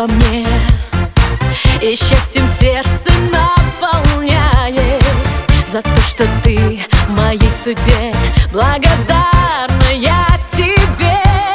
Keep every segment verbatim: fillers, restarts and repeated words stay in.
во мне и счастьем сердце наполняет. За то, что ты моей судьбе благодарна я тебе.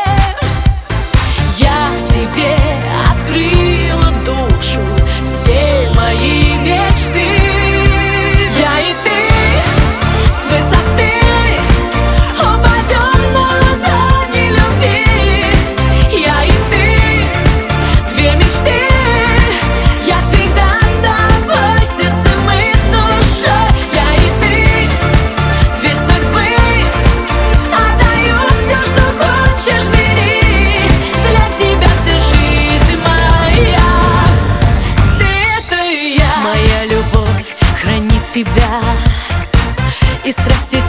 Я тебе открыла душу, все мои мечты. Я и ты с высоты упадем на ладони любви. Я и ты, две мечты. Я всегда с тобой сердцем и душой. Я и ты, две судьбы. Отдаю все, что хочешь, бери. Для тебя вся жизнь моя. Ты — это я. Моя любовь хранит тебя, и страсти